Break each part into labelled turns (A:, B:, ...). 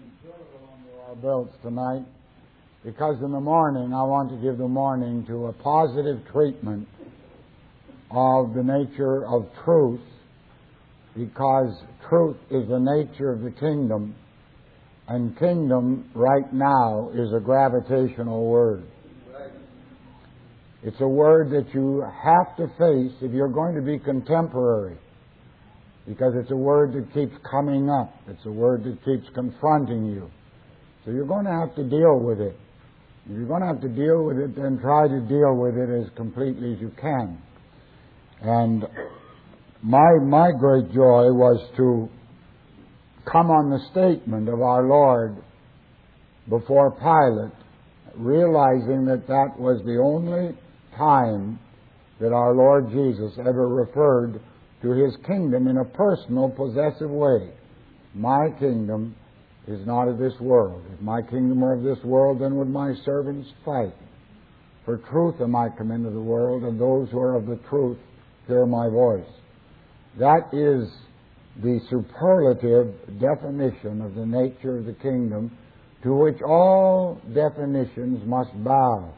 A: Our belts tonight, because in the morning I want to give the morning to a positive treatment of the nature of truth, because truth is the nature of the kingdom, and kingdom right now is a gravitational word. It's a word that you have to face if you're going to be contemporary, because it's a word that keeps coming up. It's a word that keeps confronting you. So you're going to have to deal with it. If you're going to have to deal with it, then try to deal with it as completely as you can. And my great joy was to come on the statement of our Lord before Pilate, realizing that that was the only time that our Lord Jesus ever referred to His kingdom in a personal, possessive way. My kingdom is not of this world. If my kingdom were of this world, then would my servants fight. For truth am I come into the world, and those who are of the truth hear my voice. That is the superlative definition of the nature of the kingdom, to which all definitions must bow,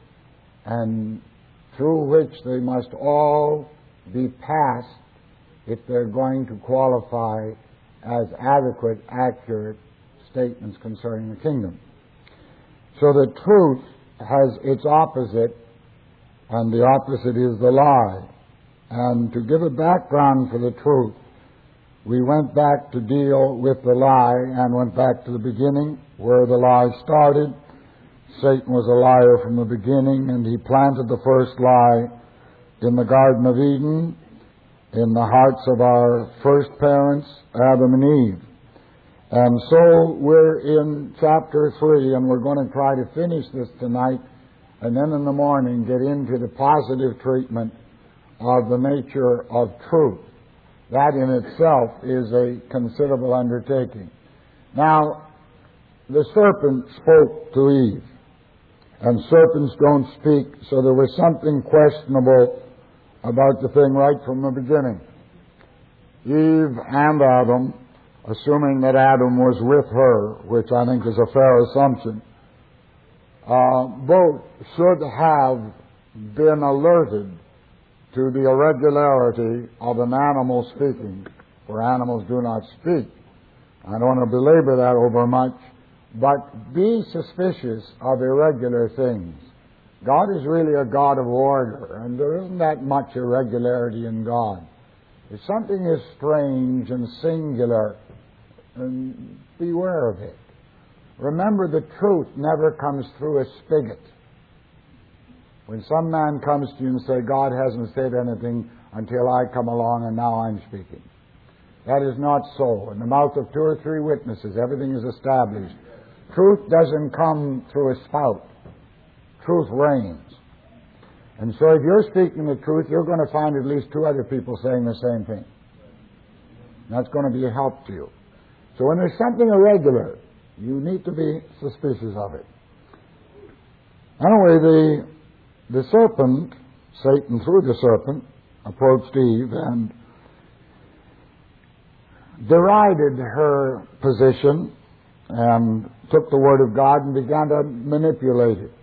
A: and through which they must all be passed if they're going to qualify as adequate, accurate statements concerning the kingdom. So the truth has its opposite, and the opposite is the lie. And to give a background for the truth, we went back to deal with the lie and went back to the beginning where the lie started. Satan was a liar from the beginning, and he planted the first lie in the Garden of Eden in the hearts of our first parents, Adam and Eve. And so we're in chapter 3, and we're going to try to finish this tonight, and then in the morning get into the positive treatment of the nature of truth. That in itself is a considerable undertaking. Now, the serpent spoke to Eve, and serpents don't speak, so there was something questionable about the thing right from the beginning. Eve and Adam, assuming that Adam was with her, which I think is a fair assumption, both should have been alerted to the irregularity of an animal speaking, for animals do not speak. I don't want to belabor that over much, but be suspicious of irregular things. God is really a God of order, and there isn't that much irregularity in God. If something is strange and singular, and beware of it. Remember, the truth never comes through a spigot. When some man comes to you and says, God hasn't said anything until I come along and now I'm speaking. That is not so. In the mouth of 2 or 3 witnesses, everything is established. Truth doesn't come through a spout. Truth reigns. And so if you're speaking the truth, you're going to find at least 2 other people saying the same thing. That's going to be a help to you. So when there's something irregular, you need to be suspicious of it. Anyway, the serpent, Satan through the serpent, approached Eve and derided her position and took the Word of God and began to manipulate it.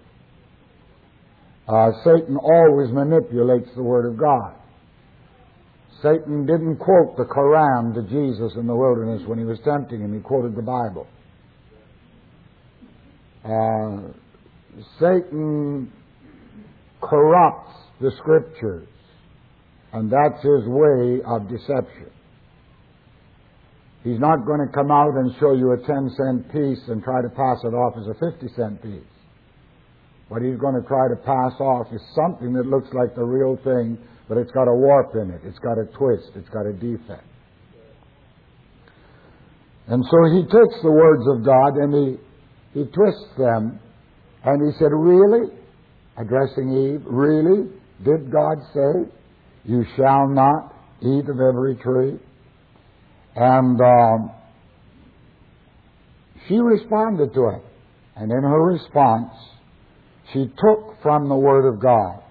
A: Satan always manipulates the Word of God. Satan didn't quote the Quran to Jesus in the wilderness when he was tempting him. He quoted the Bible. Satan corrupts the Scriptures, and that's his way of deception. He's not going to come out and show you a 10-cent piece and try to pass it off as a 50-cent piece. What he's going to try to pass off is something that looks like the real thing, but it's got a warp in it, it's got a twist, it's got a defect. And so he takes the words of God and he twists them, and he said, really? Addressing Eve, really? Did God say, you shall not eat of every tree? And she responded to it. And in her response, she took from the Word of God.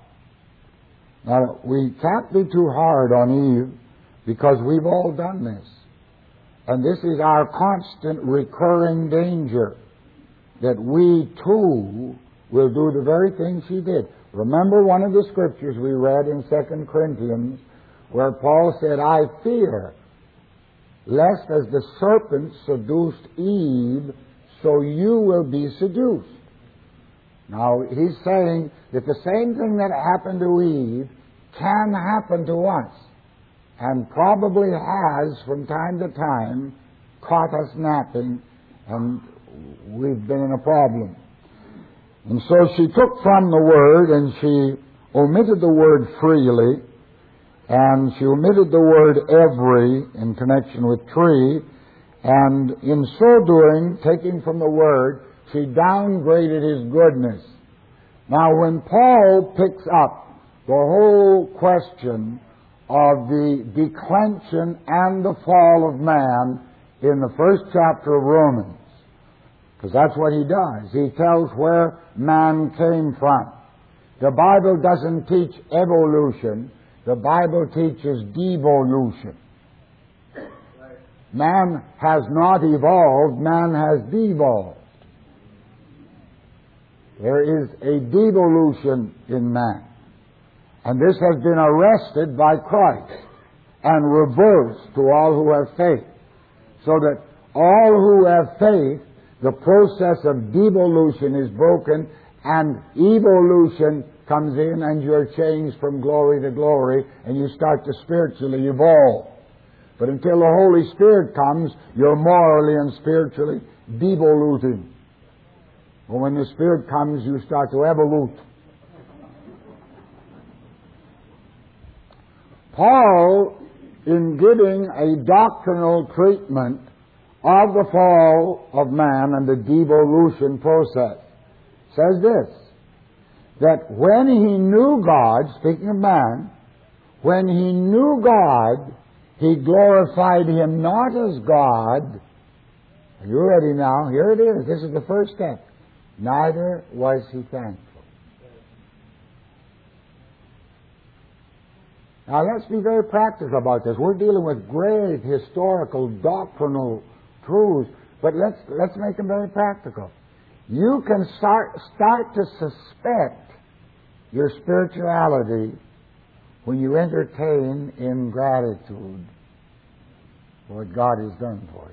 A: Now, we can't be too hard on Eve, because we've all done this. And this is our constant recurring danger, that we too will do the very thing she did. Remember one of the scriptures we read in 2 Corinthians where Paul said, I fear lest as the serpent seduced Eve, so you will be seduced. Now, he's saying that the same thing that happened to Eve can happen to us, and probably has from time to time caught us napping, and we've been in a problem. And so she took from the word, and she omitted the word freely, and she omitted the word every in connection with tree, and in so doing, taking from the word, she downgraded his goodness. Now, when Paul picks up the whole question of the declension and the fall of man in the first chapter of Romans, because that's what he does. He tells where man came from. The Bible doesn't teach evolution. The Bible teaches devolution. Man has not evolved, man has devolved. There is a devolution in man. And this has been arrested by Christ and reversed to all who have faith. So that all who have faith, the process of devolution is broken and evolution comes in, and you're changed from glory to glory, and you start to spiritually evolve. But until the Holy Spirit comes, you're morally and spiritually devoluting. But when the Spirit comes, you start to evolute. Paul, in giving a doctrinal treatment of the fall of man and the devolution process, says this, that when he knew God, speaking of man, when he knew God, he glorified him not as God. Are you ready now? Here it is. This is the first step. Neither was he thankful. Now let's be very practical about this. We're dealing with great historical, doctrinal truths, but let's make them very practical. You can start to suspect your spirituality when you entertain ingratitude for what God has done for you.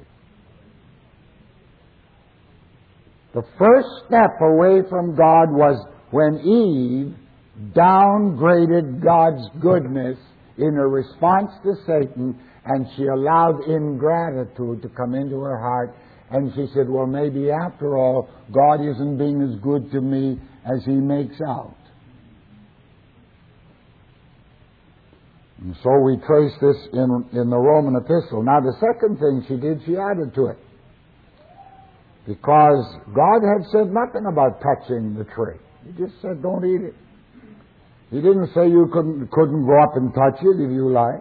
A: The first step away from God was when Eve downgraded God's goodness in a response to Satan, and she allowed ingratitude to come into her heart, and she said, well, maybe after all, God isn't being as good to me as he makes out. And so we trace this in the Roman epistle. Now the second thing she did, she added to it. Because God had said nothing about touching the tree. He just said, don't eat it. He didn't say you couldn't go up and touch it if you like.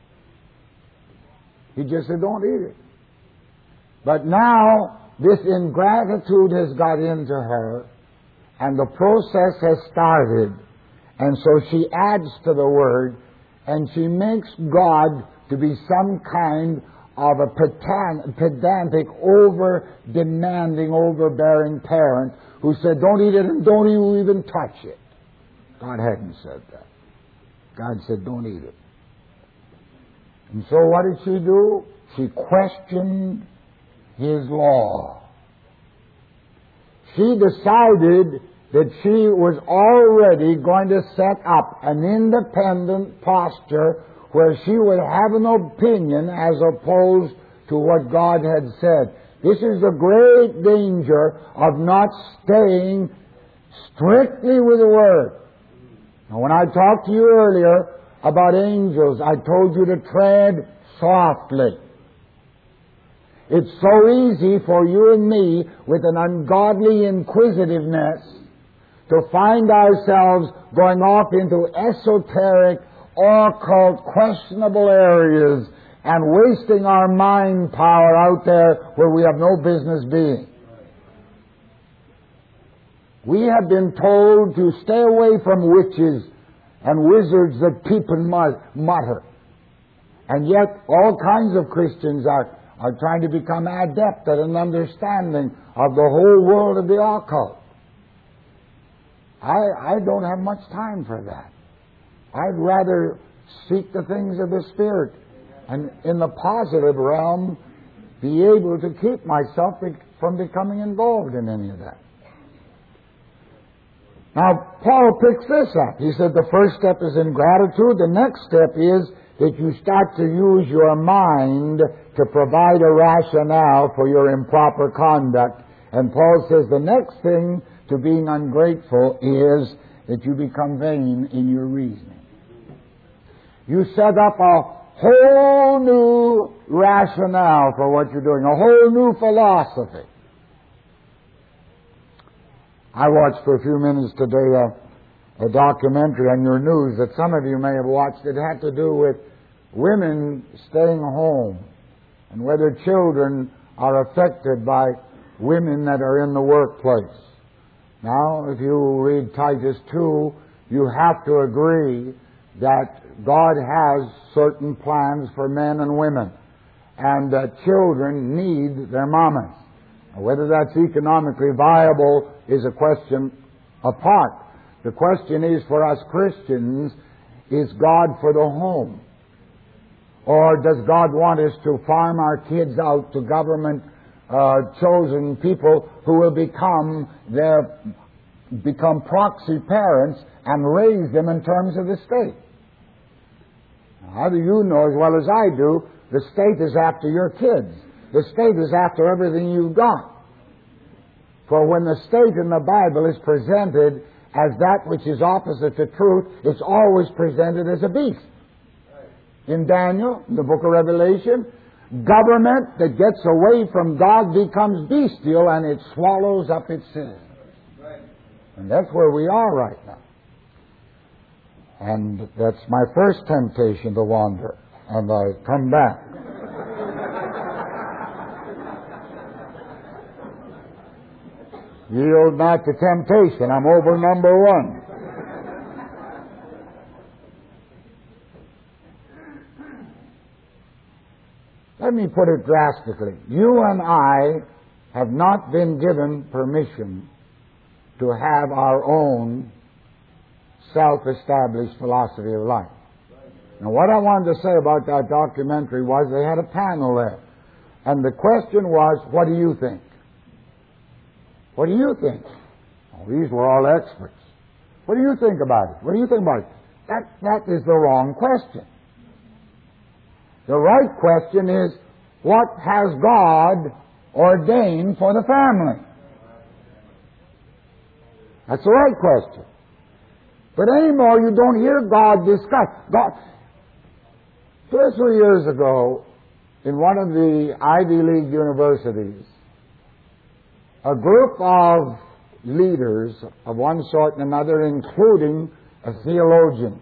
A: He just said, don't eat it. But now, this ingratitude has got into her, and the process has started. And so she adds to the word, and she makes God to be some kind of a pedantic, over-demanding, overbearing parent who said, don't eat it and don't you even touch it. God hadn't said that. God said, don't eat it. And so what did she do? She questioned his law. She decided that she was already going to set up an independent posture where she would have an opinion as opposed to what God had said. This is the great danger of not staying strictly with the Word. Now, when I talked to you earlier about angels, I told you to tread softly. It's so easy for you and me, with an ungodly inquisitiveness, to find ourselves going off into esoteric, occult, questionable areas and wasting our mind power out there where we have no business being. We have been told to stay away from witches and wizards that peep and mutter. And yet all kinds of Christians are trying to become adept at an understanding of the whole world of the occult. I don't have much time for that. I'd rather seek the things of the Spirit and in the positive realm be able to keep myself from becoming involved in any of that. Now, Paul picks this up. He said the first step is ingratitude. The next step is that you start to use your mind to provide a rationale for your improper conduct. And Paul says the next thing to being ungrateful is that you become vain in your reasoning. You set up a whole new rationale for what you're doing, a whole new philosophy. I watched for a few minutes today a documentary on your news that some of you may have watched. It had to do with women staying home and whether children are affected by women that are in the workplace. Now, if you read Titus 2, you have to agree that God has certain plans for men and women, and that children need their mamas. Whether that's economically viable is a question apart. The question is, for us Christians, is God for the home? Or does God want us to farm our kids out to government chosen people who will become proxy parents and raise them in terms of the state? How do you know as well as I do, the state is after your kids. The state is after everything you've got. For when the state in the Bible is presented as that which is opposite to truth, it's always presented as a beast. In Daniel, in the book of Revelation, government that gets away from God becomes bestial and it swallows up its citizens. And that's where we are right now. And that's my first temptation to wander. And I come back. Yield not to temptation. I'm over number one. Let me put it drastically. You and I have not been given permission to have our own self-established philosophy of life. Now, what I wanted to say about that documentary was they had a panel there. And the question was, what do you think? What do you think? Oh, these were all experts. What do you think about it? What do you think about it? That is the wrong question. The right question is, what has God ordained for the family? That's the right question. But anymore, you don't hear God discuss. God. 2 or 3 years ago, in one of the Ivy League universities, a group of leaders of one sort and another, including a theologian,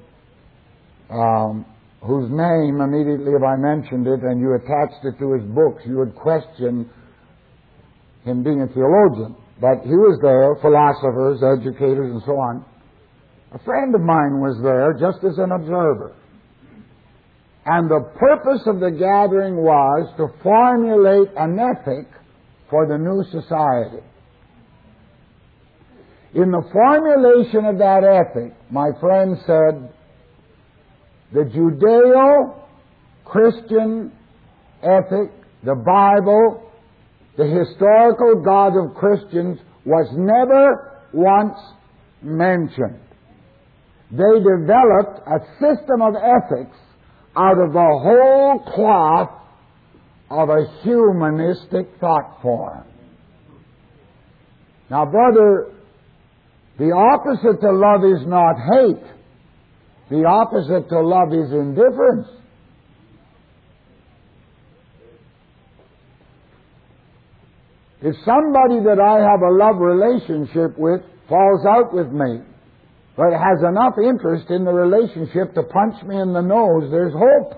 A: whose name, immediately if I mentioned it and you attached it to his books, you would question him being a theologian. But he was there, philosophers, educators, and so on. A friend of mine was there just as an observer. And the purpose of the gathering was to formulate an ethic for the new society. In the formulation of that ethic, my friend said, the Judeo-Christian ethic, the Bible, the historical God of Christians was never once mentioned. They developed a system of ethics out of the whole cloth of a humanistic thought form. Now, brother, the opposite to love is not hate. The opposite to love is indifference. If somebody that I have a love relationship with falls out with me, but has enough interest in the relationship to punch me in the nose, there's hope.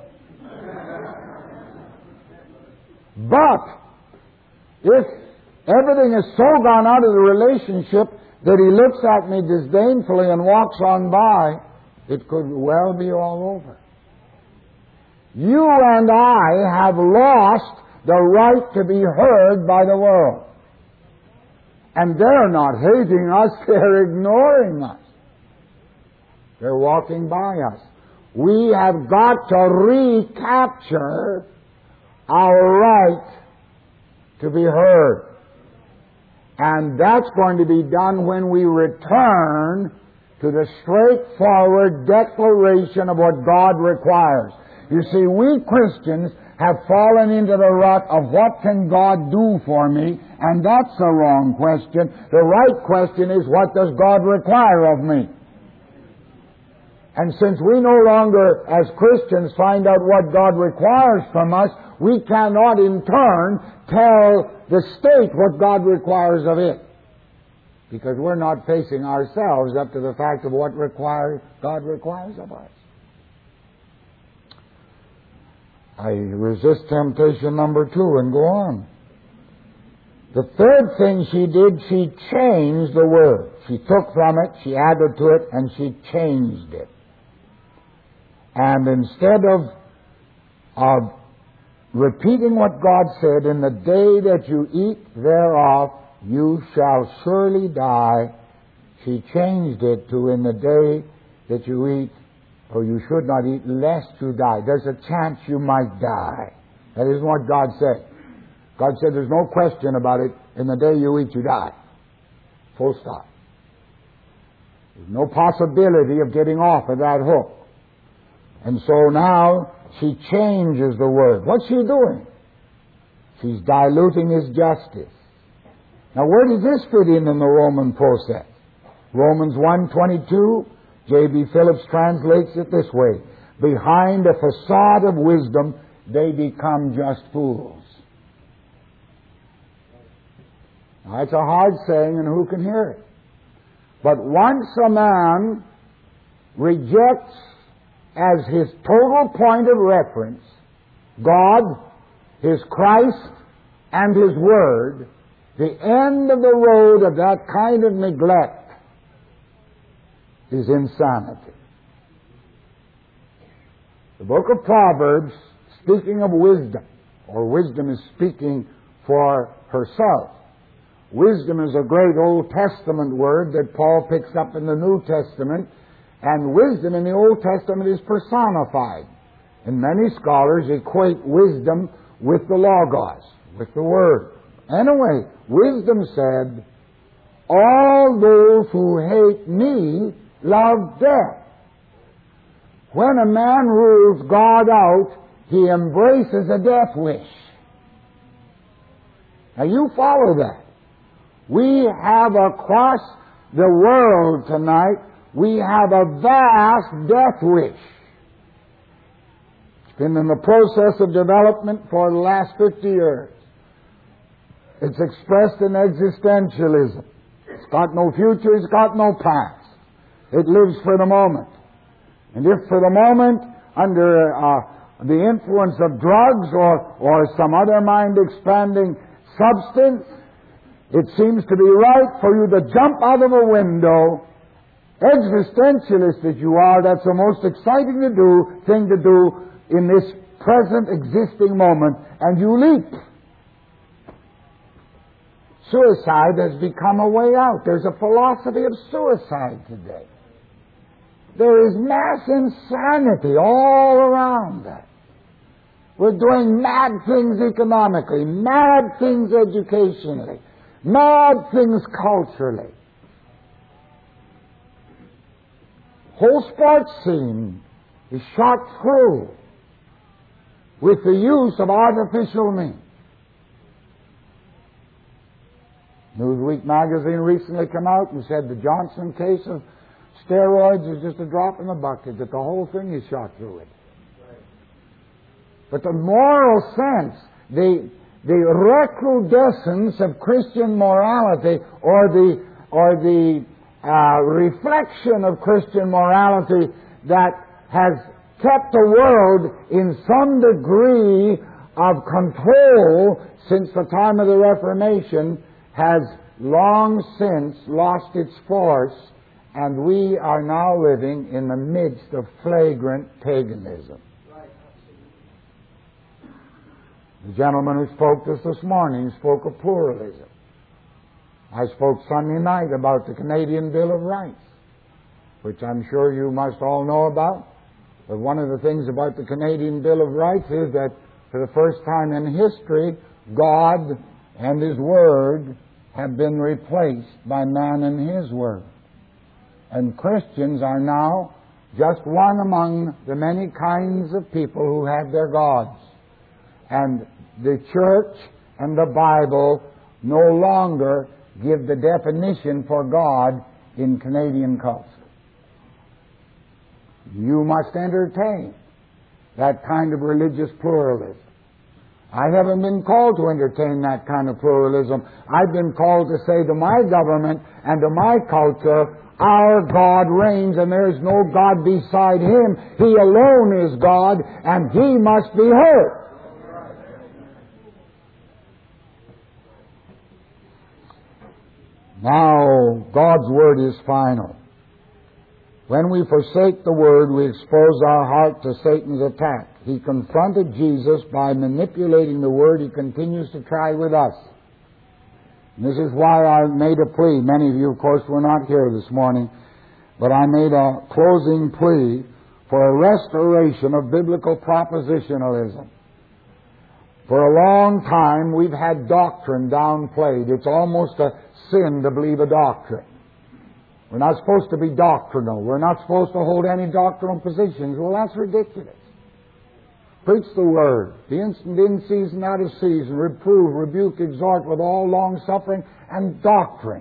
A: But if everything is so gone out of the relationship that he looks at me disdainfully and walks on by, it could well be all over. You and I have lost the right to be heard by the world. And they're not hating us, they're ignoring us. They're walking by us. We have got to recapture our right to be heard. And that's going to be done when we return to the straightforward declaration of what God requires. You see, we Christians have fallen into the rut of what can God do for me, and that's the wrong question. The right question is, what does God require of me? And since we no longer, as Christians, find out what God requires from us, we cannot in turn tell the state what God requires of it. Because we're not facing ourselves up to the fact of what God requires of us. I resist temptation number 2 and go on. The third thing she did, she changed the word. She took from it, she added to it, and she changed it. And instead of repeating what God said, in the day that you eat thereof, you shall surely die, she changed it to, in the day that you eat, or you should not eat, lest you die. There's a chance you might die. That isn't what God said. God said there's no question about it. In the day you eat, you die. Full stop. There's no possibility of getting off of that hook. And so now she changes the word. What's she doing? She's diluting His justice. Now where does this fit in the Roman process? Romans 1:22, J.B. Phillips translates it this way: behind a facade of wisdom, they become just fools. Now, that's a hard saying, and who can hear it? But once a man rejects as his total point of reference God, His Christ, and His Word, the end of the road of that kind of neglect is insanity. The book of Proverbs, speaking of wisdom, or wisdom is speaking for herself. Wisdom is a great Old Testament word that Paul picks up in the New Testament, and wisdom in the Old Testament is personified. And many scholars equate wisdom with the Logos, with the Word. Anyway, wisdom said, all those who hate me love death. When a man rules God out, he embraces a death wish. Now you follow that. We have across the world tonight, we have a vast death wish. It's been in the process of development for the last 50 years. It's expressed in existentialism. It's got no future, it's got no past. It lives for the moment. And if for the moment, under the influence of drugs or some other mind-expanding substance, it seems to be right for you to jump out of a window. Existentialist as you are, that's the most exciting thing to do in this present existing moment, and you leap. Suicide has become a way out. There's a philosophy of suicide today. There is mass insanity all around us. We're doing mad things economically, mad things educationally, mad things culturally. Whole sports scene is shot through with the use of artificial means. Newsweek magazine recently came out and said the Johnson case of steroids is just a drop in the bucket, that the whole thing is shot through it. But the moral sense, the recrudescence of Christian morality, or the reflection of Christian morality that has kept the world in some degree of control since the time of the Reformation, has long since lost its force, and we are now living in the midst of flagrant paganism. The gentleman who spoke this morning spoke of pluralism. I spoke Sunday night about the Canadian Bill of Rights, which I'm sure you must all know about. But one of the things about the Canadian Bill of Rights is that for the first time in history, God and His Word have been replaced by man and His Word. And Christians are now just one among the many kinds of people who have their gods. And the church and the Bible no longer give the definition for God in Canadian culture. You must entertain that kind of religious pluralism. I haven't been called to entertain that kind of pluralism. I've been called to say to my government and to my culture, our God reigns and there is no God beside Him. He alone is God and He must be heard. Now, God's Word is final. When we forsake the Word, we expose our heart to Satan's attack. He confronted Jesus by manipulating the Word. He continues to try with us. And this is why I made a plea. Many of you, of course, were not here this morning, but I made a closing plea for a restoration of biblical propositionalism. For a long time, we've had doctrine downplayed. It's almost a sin to believe a doctrine. We're not supposed to be doctrinal. We're not supposed to hold any doctrinal positions. Well, that's ridiculous. Preach the Word. Be instant in season, out of season. Reprove, rebuke, exhort with all long-suffering and doctrine.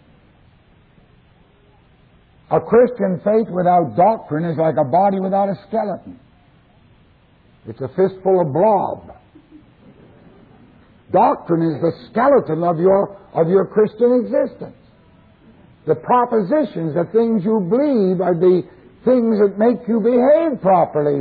A: A Christian faith without doctrine is like a body without a skeleton. It's a fistful of blob. Doctrine is the skeleton of your Christian existence. The propositions, the things you believe, are the things that make you behave properly.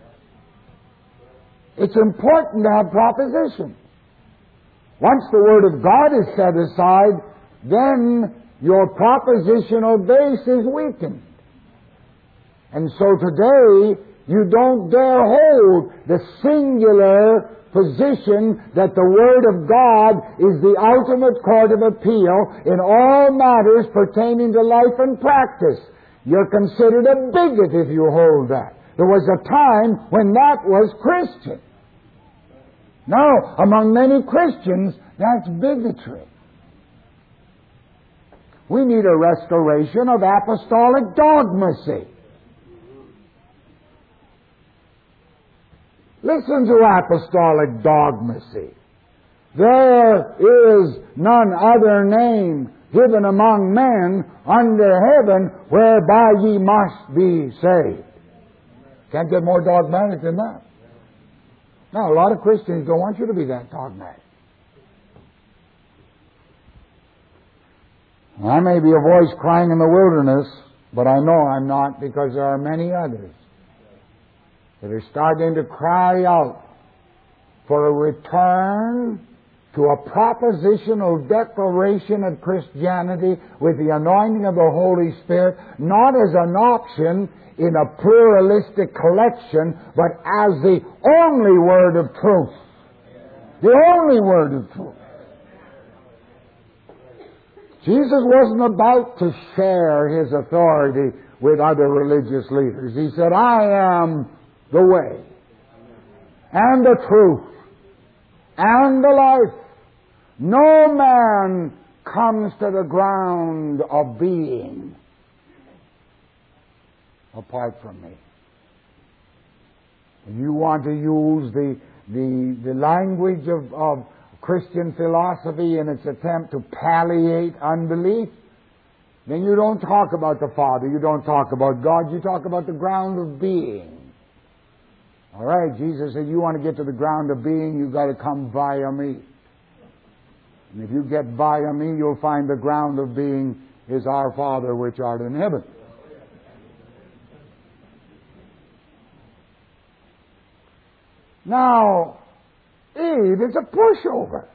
A: It's important to have propositions. Once the Word of God is set aside, then your propositional base is weakened. And so today, you don't dare hold the singular position that the Word of God is the ultimate court of appeal in all matters pertaining to life and practice. You're considered a bigot if you hold that. There was a time when that was Christian. Now, among many Christians, that's bigotry. We need a restoration of apostolic dogmacy. Listen to apostolic dogmacy. There is none other name given among men under heaven whereby ye must be saved. Can't get more dogmatic than that. Now, a lot of Christians don't want you to be that dogmatic. I may be a voice crying in the wilderness, but I know I'm not, because there are many others that are starting to cry out for a return to a propositional declaration of Christianity with the anointing of the Holy Spirit, not as an option in a pluralistic collection, but as the only word of truth. The only word of truth. Jesus wasn't about to share His authority with other religious leaders. He said, I am the way, and the truth, and the life. No man comes to the ground of being apart from me. You want to use the language of Christian philosophy in its attempt to palliate unbelief, then you don't talk about the Father, you don't talk about God, you talk about the ground of being. All right, Jesus said, you want to get to the ground of being, you've got to come via me. And if you get via me, you'll find the ground of being is our Father which art in heaven. Now, Eve is a pushover.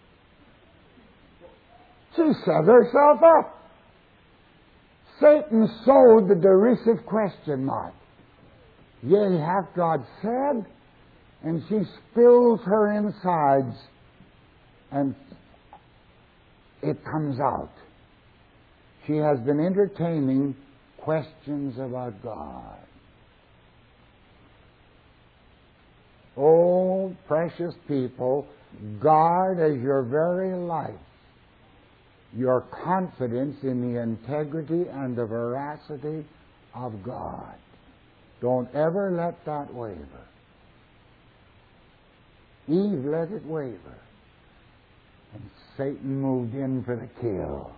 A: She set herself up. Satan sowed the derisive question mark. Yea, hath God said? and she spills her insides, and it comes out. She has been entertaining questions about God. Oh, precious people, guard as your very life your confidence in the integrity and the veracity of God. Don't ever let that waver. Eve let it waver, and Satan moved in for the kill.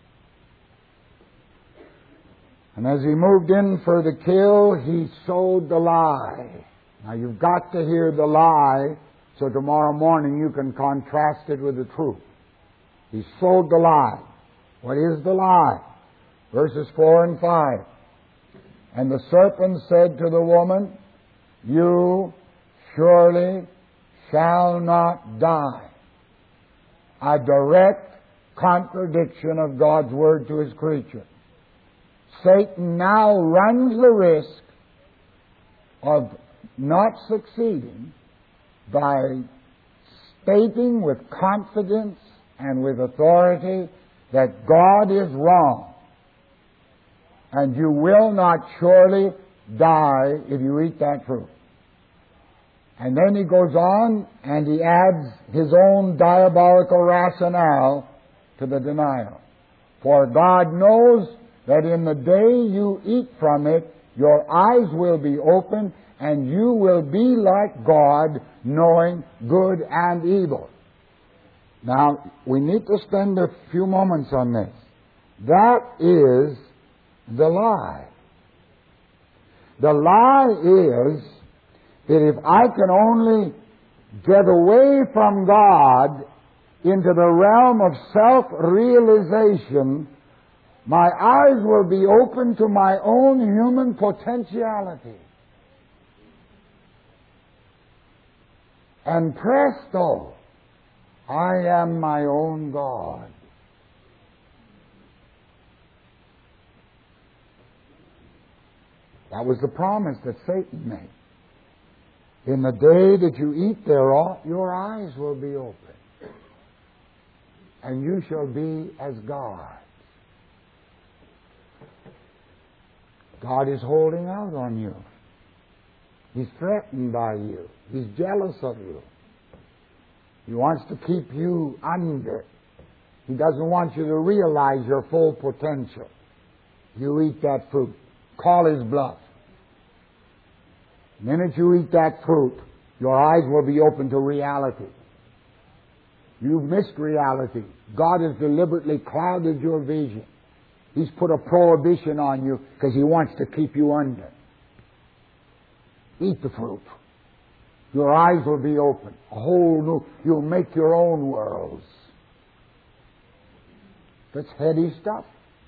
A: And as he moved in for the kill, he sowed the lie. Now you've got to hear the lie so tomorrow morning you can contrast it with the truth. He sowed the lie. What is the lie? Verses 4 and 5. And the serpent said to the woman, you surely shall not die. A direct contradiction of God's word to his creature. Satan now runs the risk of not succeeding by stating with confidence and with authority that God is wrong, and you will not surely die if you eat that fruit. And then he goes on and he adds his own diabolical rationale to the denial. For God knows that in the day you eat from it, your eyes will be open and you will be like God, knowing good and evil. Now, we need to spend a few moments on this. That is the lie. The lie is that if I can only get away from God into the realm of self-realization, my eyes will be open to my own human potentiality. And presto, I am my own God. That was the promise that Satan made. In the day that you eat thereof, your eyes will be open, and you shall be as God. God is holding out on you. He's threatened by you. He's jealous of you. He wants to keep you under. He doesn't want you to realize your full potential. You eat that fruit. Call his bluff. The minute you eat that fruit, your eyes will be open to reality. You've missed reality. God has deliberately clouded your vision. He's put a prohibition on you because he wants to keep you under. Eat the fruit. Your eyes will be open. A whole new, you'll make your own worlds. That's heady stuff.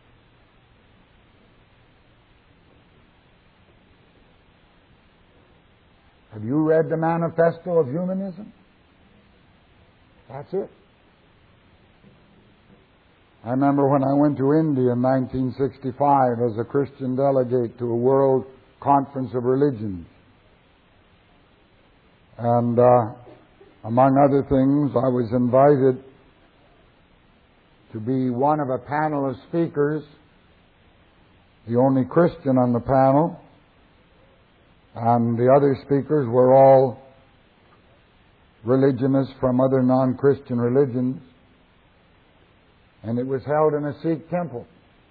A: Have you read the Manifesto of Humanism? That's it. I remember when I went to India in 1965 as a Christian delegate to a World Conference of Religions. And among other things, I was invited to be one of a panel of speakers, the only Christian on the panel, and the other speakers were all religionists from other non-Christian religions. And it was held in a Sikh temple.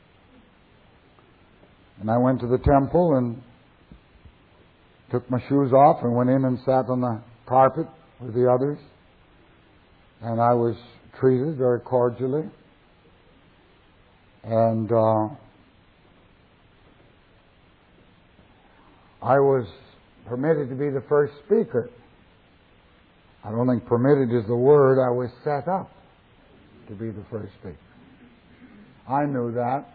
A: And I went to the temple and took my shoes off and went in and sat on the carpet with the others. And I was treated very cordially. And I was permitted to be the first speaker. I don't think permitted is the word. I was set up to be the first speaker. I knew that.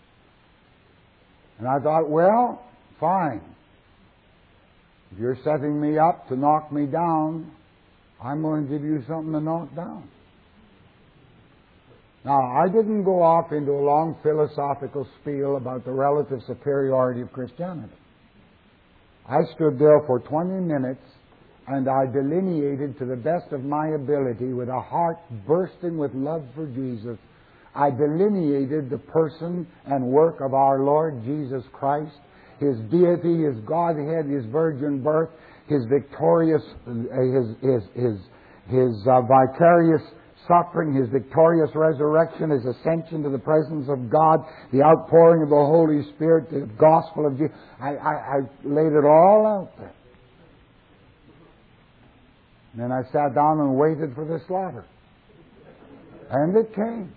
A: And I thought, well, fine. If you're setting me up to knock me down, I'm going to give you something to knock down. Now, I didn't go off into a long philosophical spiel about the relative superiority of Christianity. I stood there for 20 minutes and I delineated to the best of my ability, with a heart bursting with love for Jesus, I delineated the person and work of our Lord Jesus Christ, His deity, His Godhead, His virgin birth, His victorious, His vicarious suffering, His victorious resurrection, His ascension to the presence of God, the outpouring of the Holy Spirit, the gospel of Jesus. I laid it all out there. And then I sat down and waited for the slaughter. And it came.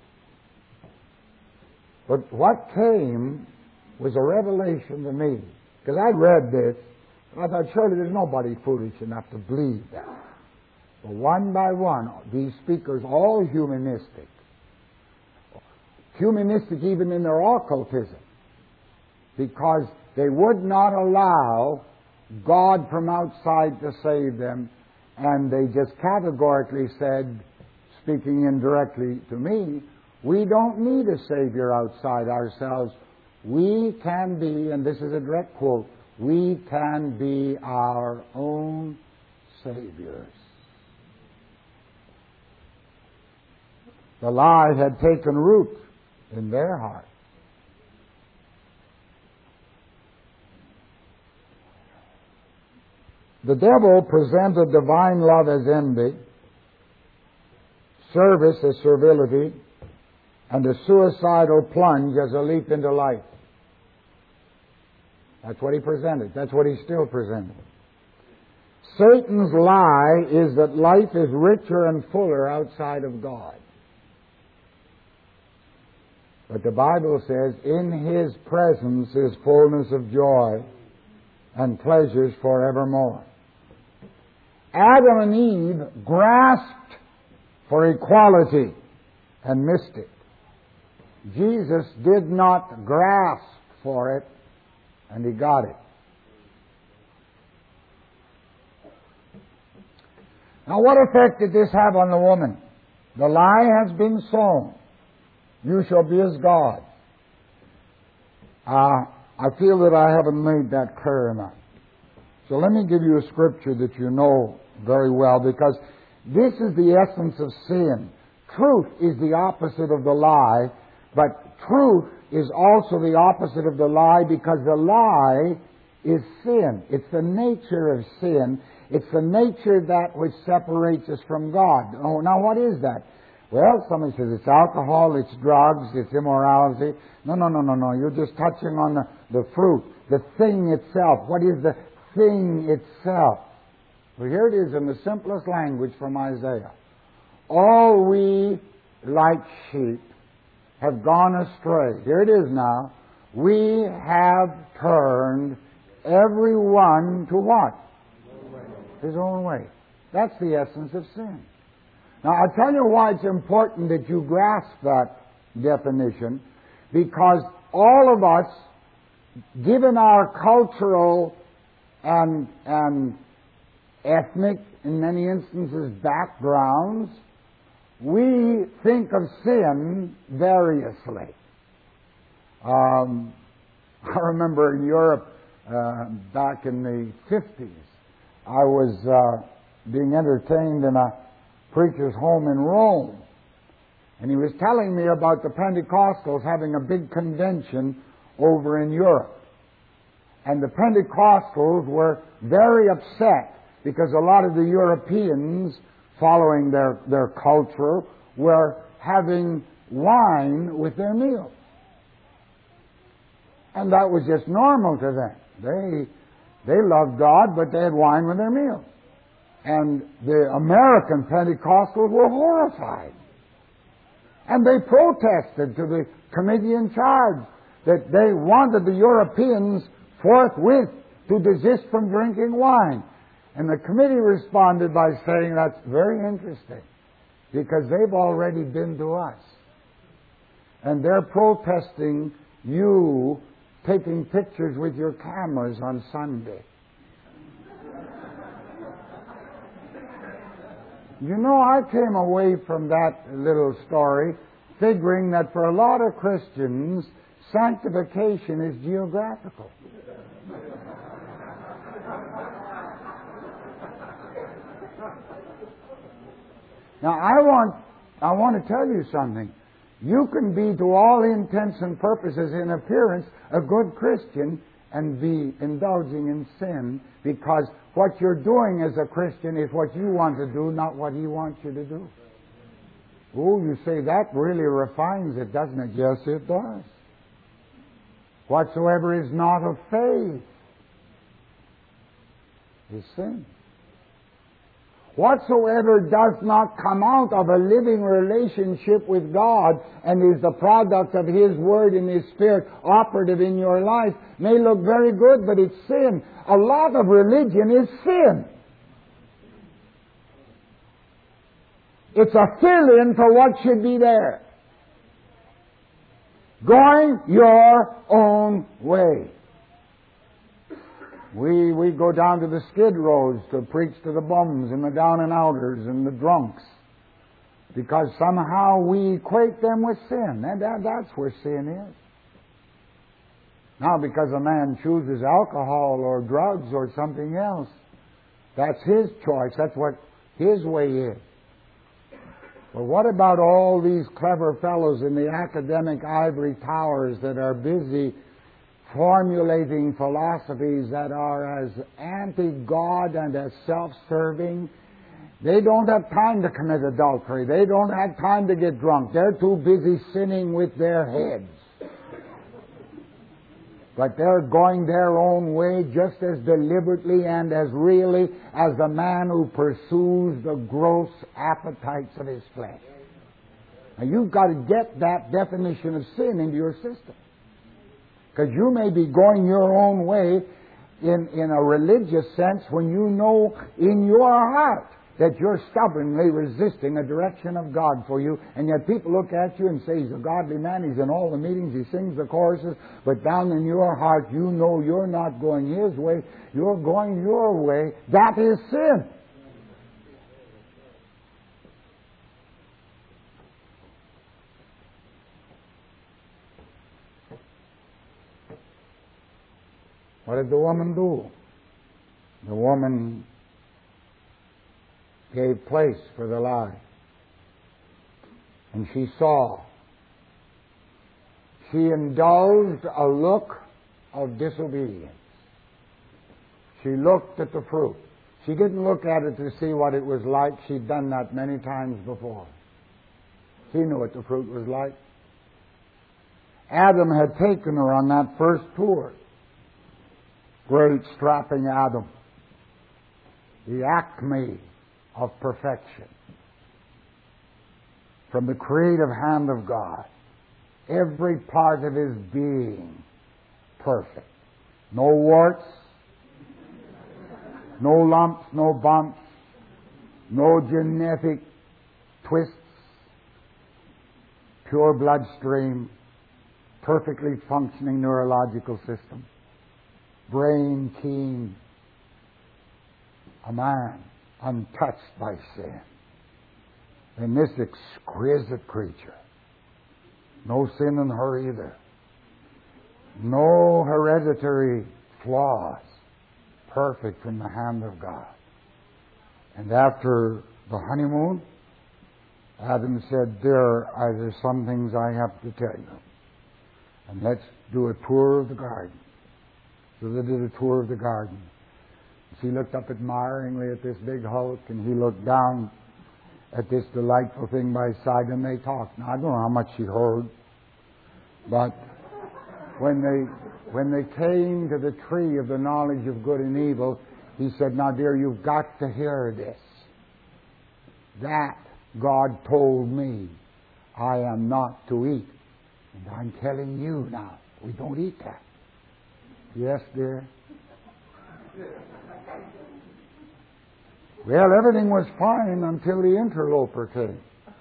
A: But what came was a revelation to me. Because I read this, and I thought, surely there's nobody foolish enough to believe that. But one by one, these speakers, all humanistic. Humanistic even in their occultism. Because they would not allow God from outside to save them. And they just categorically said, speaking indirectly to me, we don't need a Savior outside ourselves. We can be, and this is a direct quote, we can be our own Saviors. The lie had taken root in their heart. The devil presented divine love as envy, service as servility, and a suicidal plunge as a leap into life. That's what he presented. That's what he's still presenting. Satan's lie is that life is richer and fuller outside of God. But the Bible says, in His presence is fullness of joy and pleasures forevermore. Adam and Eve grasped for equality and missed it. Jesus did not grasp for it, and He got it. Now, what effect did this have on the woman? The lie has been sown. You shall be as God. I feel that I haven't made that clear enough. So let me give you a scripture that you know very well, because this is the essence of sin. Truth is the opposite of the lie, but truth is also the opposite of the lie, because the lie is sin. It's the nature of sin. It's the nature that which separates us from God. Oh, now what is that? Well, somebody says it's alcohol, it's drugs, it's immorality. No. You're just touching on the fruit, the thing itself. What is the thing itself? Well, here it is in the simplest language from Isaiah. All we, like sheep, have gone astray. Here it is now. We have turned every one to what? His own way. That's the essence of sin. Now, I'll tell you why it's important that you grasp that definition, because all of us, given our cultural and ethnic, in many instances, backgrounds, we think of sin variously. I remember in Europe back in the 50s, I was being entertained in a preacher's home in Rome, and he was telling me about the Pentecostals having a big convention over in Europe. And the Pentecostals were very upset because a lot of the Europeans, following their culture, were having wine with their meals. And that was just normal to them. They loved God, but they had wine with their meals. And the American Pentecostals were horrified. And they protested to the committee in charge that they wanted the Europeans forthwith to desist from drinking wine. And the committee responded by saying, that's very interesting, because they've already been to us. And they're protesting you taking pictures with your cameras on Sunday. You know, I came away from that little story figuring that for a lot of Christians, sanctification is geographical. Now, I want to tell you something. You can be, to all intents and purposes in appearance, a good Christian and be indulging in sin, because what you're doing as a Christian is what you want to do, not what He wants you to do. Oh, you say that really refines it, doesn't it? Yes, it does. Whatsoever is not of faith is sin. Whatsoever does not come out of a living relationship with God and is the product of His Word and His Spirit operative in your life may look very good, but it's sin. A lot of religion is sin. It's a fill-in for what should be there. Going your own way. We go down to the skid rows to preach to the bums and the down and outers and the drunks, because somehow we equate them with sin. And that's where sin is. Now, because a man chooses alcohol or drugs or something else, that's his choice. That's what his way is. But what about all these clever fellows in the academic ivory towers that are busy formulating philosophies that are as anti-God and as self-serving? They don't have time to commit adultery. They don't have time to get drunk. They're too busy sinning with their heads. But they're going their own way just as deliberately and as really as the man who pursues the gross appetites of his flesh. Now, you've got to get that definition of sin into your system. Because you may be going your own way in a religious sense when you know in your heart that you're stubbornly resisting a direction of God for you, and yet people look at you and say, he's a godly man, he's in all the meetings, he sings the choruses, but down in your heart you know you're not going his way, you're going your way. That is sin. What did the woman do? The woman gave place for the lie. And she saw. She indulged a look of disobedience. She looked at the fruit. She didn't look at it to see what it was like. She'd done that many times before. She knew what the fruit was like. Adam had taken her on that first tour. Great strapping Adam. The acme of perfection. From the creative hand of God. Every part of his being perfect. No warts, no lumps, no bumps, no genetic twists, pure bloodstream, perfectly functioning neurological system, brain keen, a man untouched by sin. And this exquisite creature, no sin in her either, no hereditary flaws, perfect from the hand of God. And after the honeymoon, Adam said, "Dear, there's some things I have to tell you. And let's do a tour of the garden." So they did a tour of the garden. She looked up admiringly at this big hulk, and he looked down at this delightful thing by his side, and they talked. Now, I don't know how much she heard, but when they came to the tree of the knowledge of good and evil, he said, "Now, dear, you've got to hear this. That God told me I am not to eat. And I'm telling you now, we don't eat that." "Yes, dear." Well, everything was fine until the interloper came.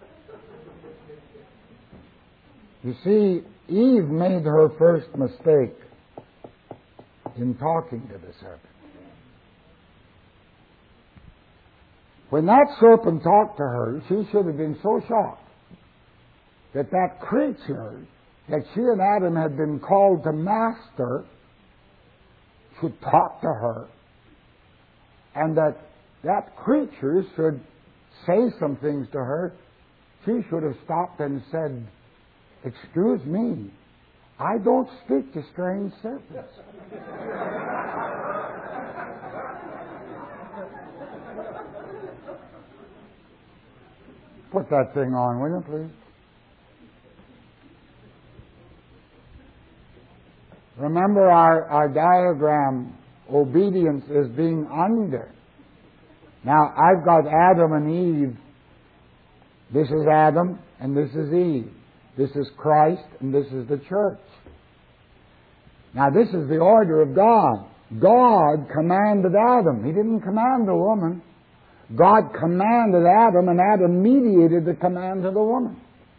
A: You see, Eve made her first mistake in talking to the serpent. When that serpent talked to her, she should have been so shocked that that creature that she and Adam had been called to master should talk to her, and that creature should say some things to her, she should have stopped and said, "Excuse me, I don't speak to strange serpents." Put that thing on, will you, please? Remember our diagram, obedience is being under. Now, I've got Adam and Eve. This is Adam and this is Eve. This is Christ and this is the church. Now, this is the order of God. God commanded Adam. He didn't command the woman. God commanded Adam, and Adam mediated the command to the woman.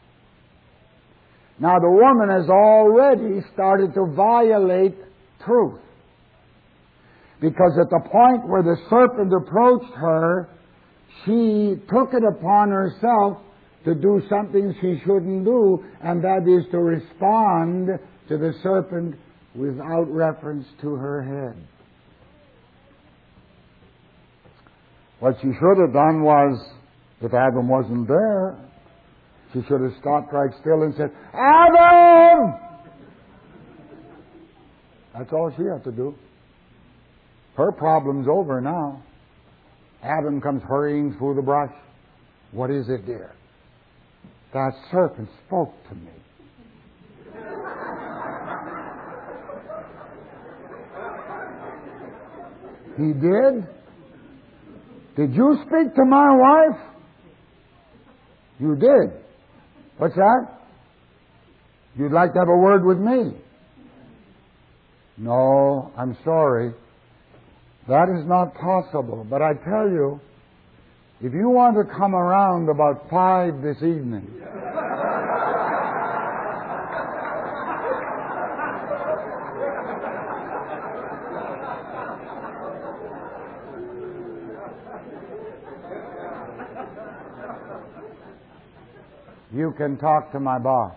A: Now, the woman has already started to violate truth. Because at the point where the serpent approached her, she took it upon herself to do something she shouldn't do, and that is to respond to the serpent without reference to her head. What she should have done was, if Adam wasn't there, she should have stopped right still and said, "Adam!" That's all she had to do. Her problem's over now. Adam comes hurrying through the brush. "What is it, dear?" "That serpent spoke to me." "He did? Did you speak to my wife?" "You did. What's that?" "You'd like to have a word with me?" "No, I'm sorry. That is not possible. But I tell you, if you want to come around about 5 this evening, you can talk to my boss.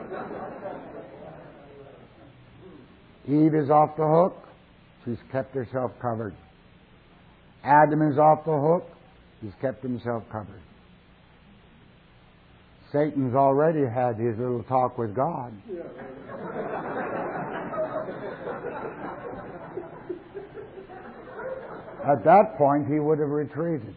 A: Eve is off the hook. She's kept herself covered. Adam is off the hook. He's kept himself covered. Satan's already had his little talk with God. At that point, he would have retreated.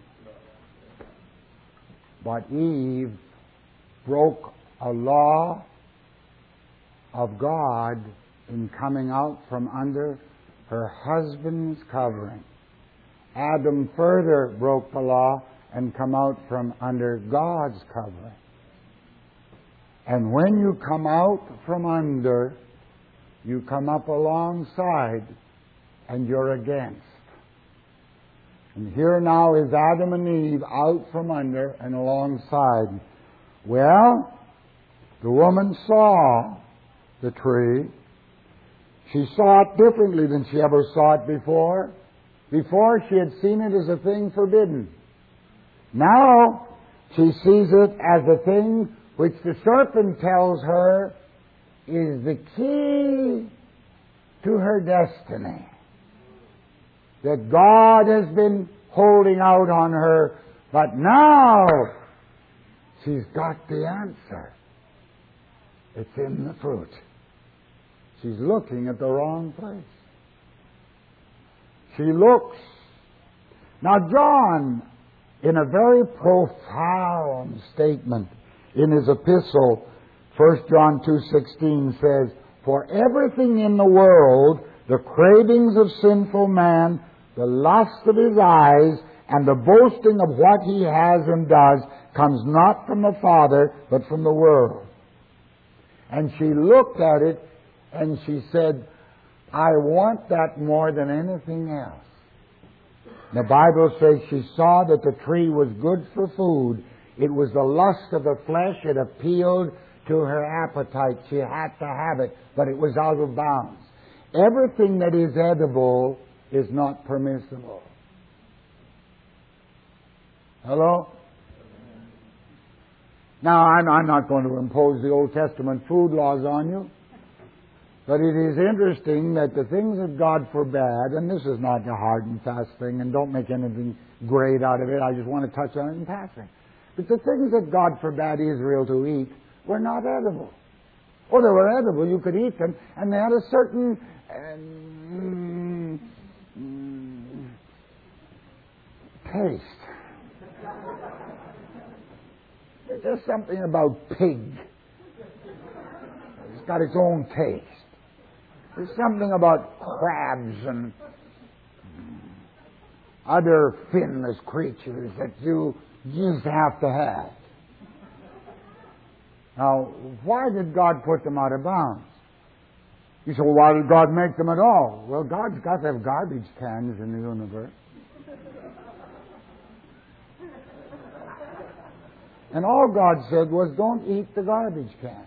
A: But Eve broke a law of God in coming out from under her husband's covering. Adam further broke the law and come out from under God's covering. And when you come out from under, you come up alongside and you're against. And here now is Adam and Eve out from under and alongside. Well, the woman saw the tree. She saw it differently than she ever saw it before. Before, she had seen it as a thing forbidden. Now, she sees it as a thing which the serpent tells her is the key to her destiny. That God has been holding out on her, but now she's got the answer. It's in the fruit. She's looking at the wrong place. She looks. Now, John, in a very profound statement in his epistle, 1 John 2:16 says, "For everything in the world, the cravings of sinful man, the lust of his eyes, and the boasting of what he has and does, comes not from the Father, but from the world." And she looked at it and she said, "I want that more than anything else." The Bible says she saw that the tree was good for food. It was the lust of the flesh. It appealed to her appetite. She had to have it, but it was out of bounds. Everything that is edible is not permissible. Hello? Now, I'm not going to impose the Old Testament food laws on you. But it is interesting that the things that God forbade, and this is not a hard and fast thing, and don't make anything great out of it, I just want to touch on it in passing. But the things that God forbade Israel to eat were not edible. Or they were edible, you could eat them, and they had a certain taste. There's just something about pig. It's got its own taste. There's something about crabs and other finless creatures that you just have to have. Now, why did God put them out of bounds? You say, well, why did God make them at all? Well, God's got to have garbage cans in the universe. And all God said was, don't eat the garbage can.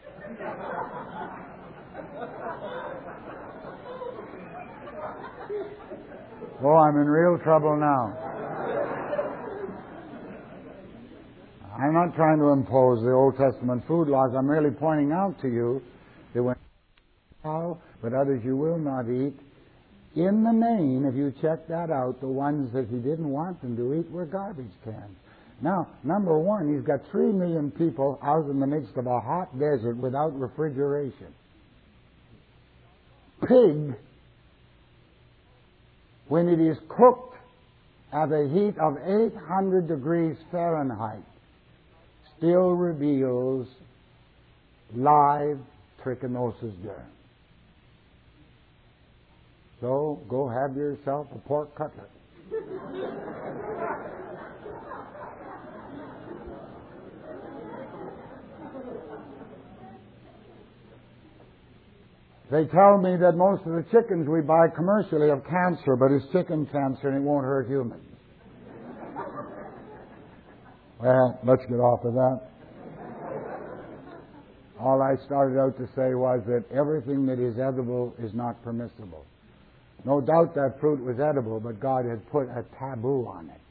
A: Oh, I'm in real trouble now. I'm not trying to impose the Old Testament food laws. I'm merely pointing out to you that when but others you will not eat. In the main, if you check that out, the ones that he didn't want them to eat were garbage cans. Now, number one, he's got 3 million people out in the midst of a hot desert without refrigeration. Pig, when it is cooked at a heat of 800 degrees Fahrenheit, still reveals live trichinosis germs. So, go have yourself a pork cutlet. They tell me that most of the chickens we buy commercially have cancer, but it's chicken cancer and it won't hurt humans. Well, let's get off of that. All I started out to say was that everything that is edible is not permissible. No doubt that fruit was edible, but God had put a taboo on it.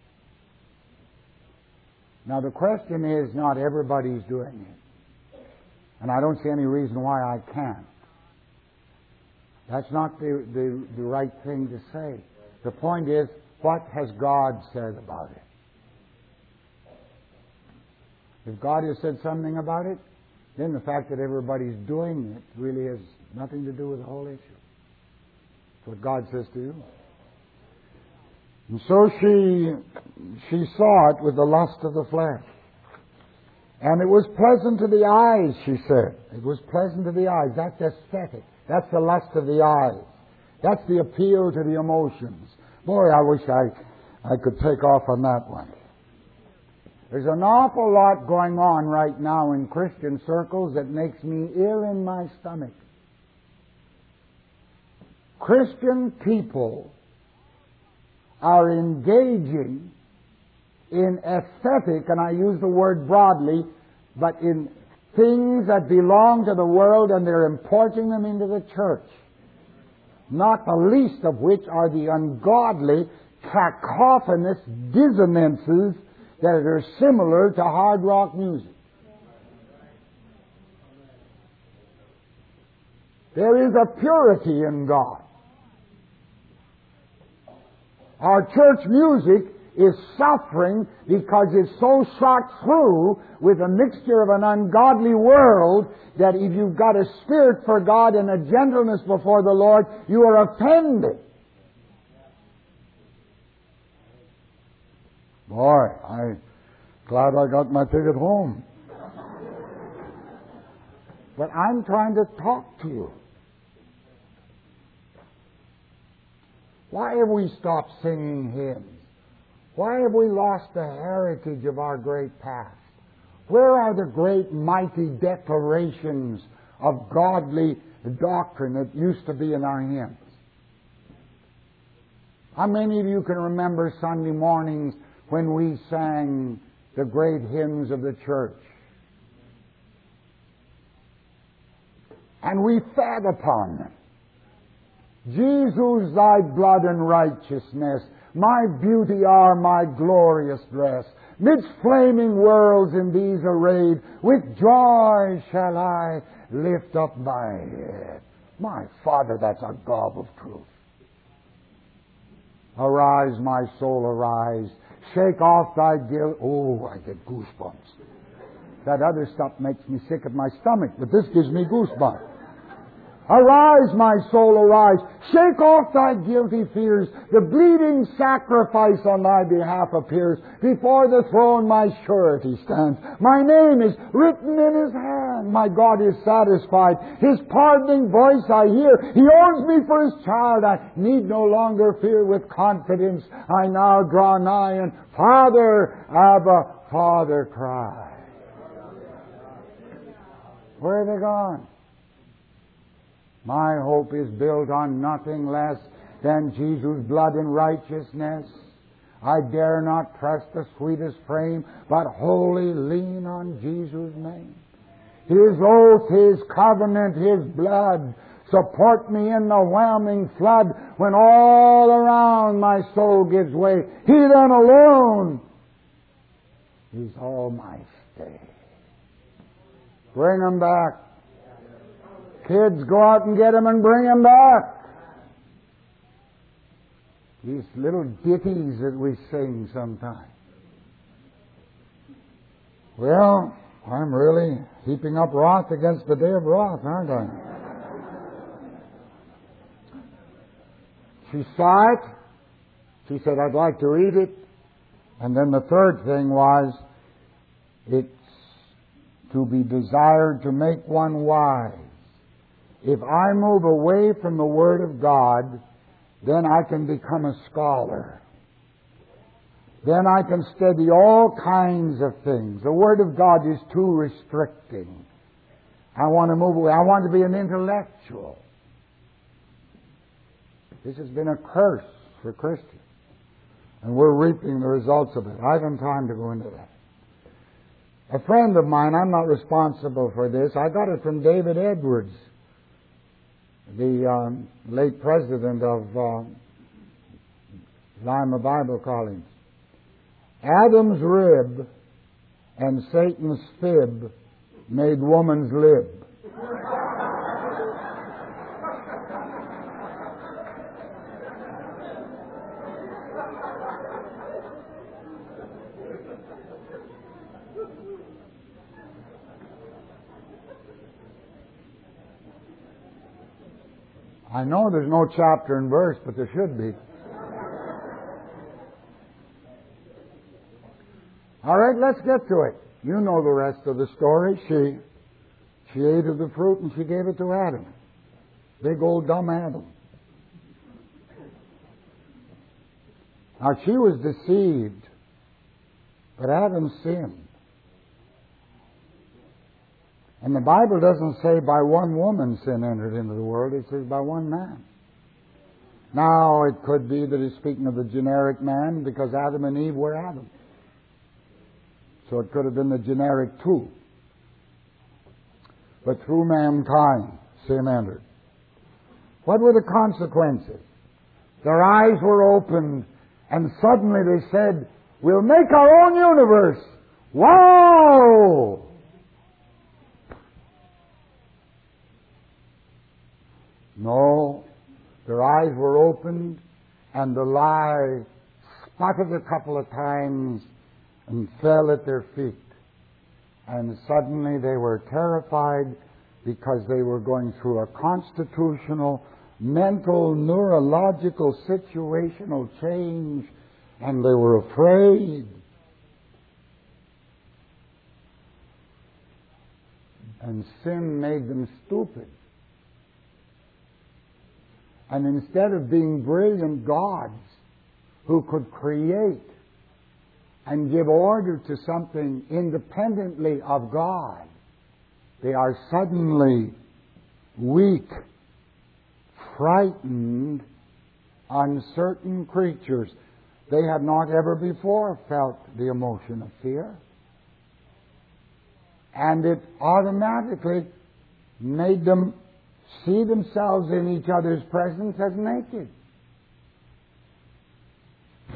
A: Now the question is, not everybody's doing it. And I don't see any reason why I can't. That's not the right thing to say. The point is, what has God said about it? If God has said something about it, then the fact that everybody's doing it really has nothing to do with the whole issue. It's what God says to you. And so she saw it with the lust of the flesh. And it was pleasant to the eyes, she said. It was pleasant to the eyes. That's aesthetic. That's the lust of the eyes. That's the appeal to the emotions. Boy, I wish I could take off on that one. There's an awful lot going on right now in Christian circles that makes me ill in my stomach. Christian people are engaging in aesthetic, and I use the word broadly, but in things that belong to the world, and they're importing them into the church. Not the least of which are the ungodly, cacophonous dissonances that are similar to hard rock music. There is a purity in God. Our church music is suffering because it's so shot through with a mixture of an ungodly world that if you've got a spirit for God and a gentleness before the Lord, you are offended. Boy, I'm glad I got my ticket home. But I'm trying to talk to you. Why have we stopped singing hymns? Why have we lost the heritage of our great past? Where are the great mighty declarations of godly doctrine that used to be in our hymns? How many of you can remember Sunday mornings when we sang the great hymns of the church? And we fed upon them. Jesus, thy blood and righteousness My beauty are my glorious dress. Midst flaming worlds in these arrayed, with joy shall I lift up my head. My Father, that's a gob of truth. Arise, my soul, arise. Shake off thy guilt. Oh, I get goosebumps. That other stuff makes me sick at my stomach, but this gives me goosebumps. Arise, my soul, arise. Shake off thy guilty fears. The bleeding sacrifice on thy behalf appears. Before the throne my surety stands. My name is written in his hand. My God is satisfied. His pardoning voice I hear. He owns me for his child. I need no longer fear. With confidence I now draw nigh, and Father, Abba, Father, cry. Where are they gone? My hope is built on nothing less than Jesus' blood and righteousness. I dare not trust the sweetest frame, but wholly lean on Jesus' name. His oath, His covenant, His blood support me in the whelming flood. When all around my soul gives way, He then alone is all my stay. Bring 'em back. Kids, go out and get 'em and bring 'em back. These little ditties that we sing sometimes. Well, I'm really heaping up wrath against the day of wrath, aren't I? She saw it. She said, I'd like to eat it. And then the third thing was, it's to be desired to make one wise. If I move away from the Word of God, then I can become a scholar. Then I can study all kinds of things. The Word of God is too restricting. I want to move away. I want to be an intellectual. This has been a curse for Christians. And we're reaping the results of it. I haven't time to go into that. A friend of mine, I'm not responsible for this, I got it from David Edwards, the late president of Lima Bible College. Adam's rib and Satan's fib made woman's lib. I know there's no chapter and verse, but there should be. All right, let's get to it. You know the rest of the story. She ate of the fruit and she gave it to Adam. Big old dumb Adam. Now she was deceived, but Adam sinned. And the Bible doesn't say by one woman sin entered into the world. It says by one man. Now, it could be that he's speaking of the generic man because Adam and Eve were Adam. So it could have been the generic two. But through mankind, sin entered. What were the consequences? Their eyes were opened, and suddenly they said, we'll make our own universe. Wow! No, their eyes were opened, and the lie sputtered a couple of times and fell at their feet. And suddenly they were terrified because they were going through a constitutional, mental, neurological, situational change, and they were afraid. And sin made them stupid. And instead of being brilliant gods who could create and give order to something independently of God, they are suddenly weak, frightened, uncertain creatures. They had not ever before felt the emotion of fear. And it automatically made them see themselves in each other's presence as naked.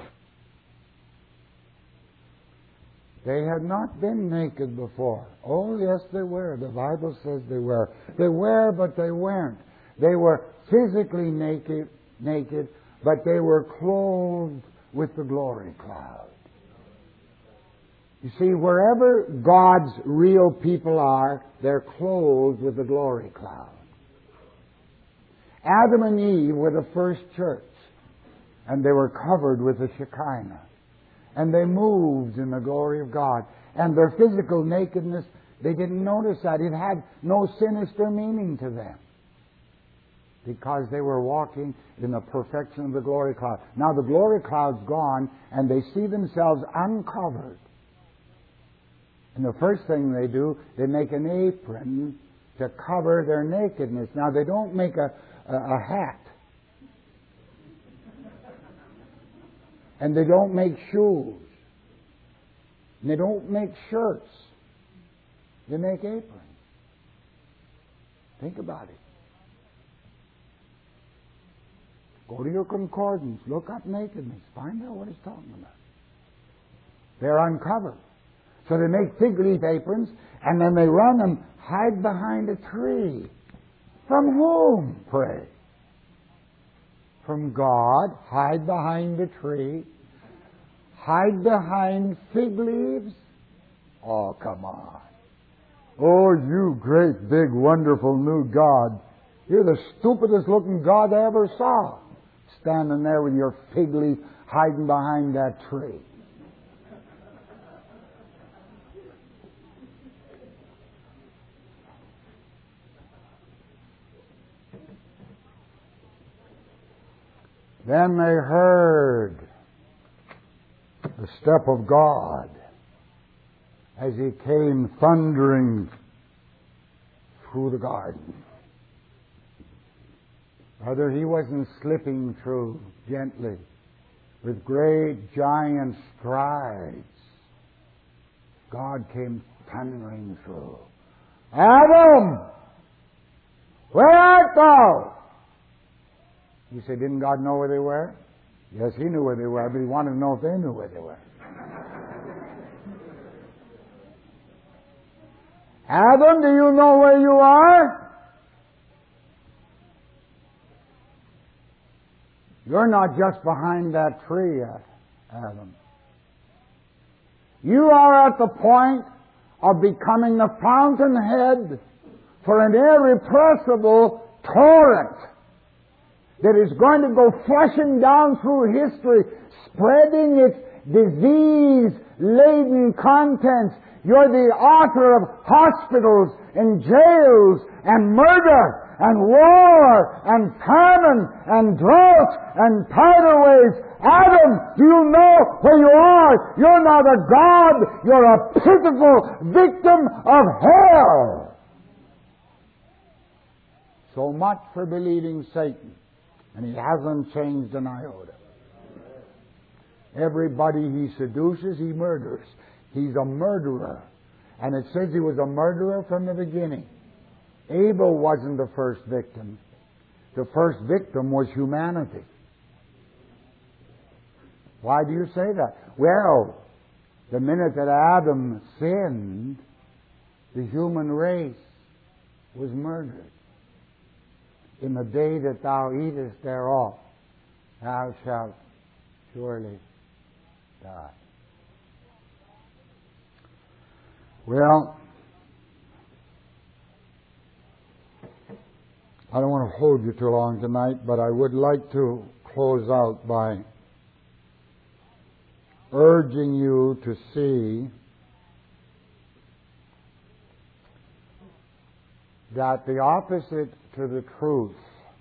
A: They had not been naked before. Oh, yes, they were. The Bible says they were. They were, but they weren't. They were physically naked, but they were clothed with the glory cloud. You see, wherever God's real people are, they're clothed with the glory cloud. Adam and Eve were the first church, and they were covered with the Shekinah. And they moved in the glory of God. And their physical nakedness, they didn't notice that. It had no sinister meaning to them, because they were walking in the perfection of the glory cloud. Now the glory cloud's gone, and they see themselves uncovered. And the first thing they do, they make an apron to cover their nakedness. Now they don't make a hat. And they don't make shoes. And they don't make shirts. They make aprons. Think about it. Go to your concordance. Look up nakedness. Find out what it's talking about. They're uncovered. So they make fig leaf aprons, and then they run and hide behind a tree. From whom, pray? From God. Hide behind a tree. Hide behind fig leaves. Oh, come on. Oh, you great, big, wonderful new God. You're the stupidest looking God I ever saw. Standing there with your fig leaf hiding behind that tree. Then they heard the step of God as He came thundering through the garden. Brother, He wasn't slipping through gently with great giant strides. God came thundering through. Adam! Where art thou? You say, didn't God know where they were? Yes, He knew where they were, but He wanted to know if they knew where they were. Adam, do you know where you are? You're not just behind that tree yet, Adam. You are at the point of becoming the fountainhead for an irrepressible torrent that is going to go flushing down through history, spreading its disease-laden contents. You're the author of hospitals and jails and murder and war and famine and drought and tidal waves. Adam, do you know where you are? You're not a God. You're a pitiful victim of hell. So much for believing Satan. And he hasn't changed an iota. Everybody he seduces, he murders. He's a murderer. And it says he was a murderer from the beginning. Abel wasn't the first victim. The first victim was humanity. Why do you say that? Well, the minute that Adam sinned, the human race was murdered. In the day that thou eatest thereof, thou shalt surely die. Well, I don't want to hold you too long tonight, but I would like to close out by urging you to see that the opposite to the truth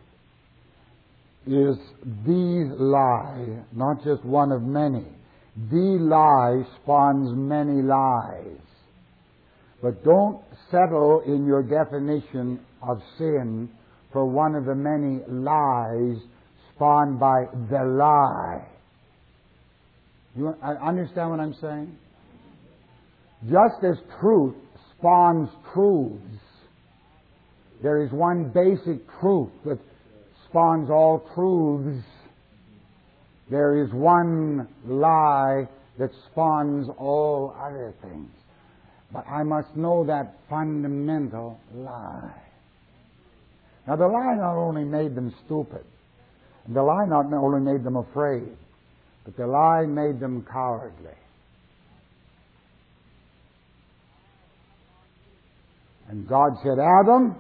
A: is the lie, not just one of many. The lie spawns many lies. But don't settle in your definition of sin for one of the many lies spawned by the lie. You understand what I'm saying? Just as truth spawns truths, there is one basic truth that spawns all truths. There is one lie that spawns all other things. But I must know that fundamental lie. Now, the lie not only made them stupid, the lie not only made them afraid, but the lie made them cowardly. And God said, Adam,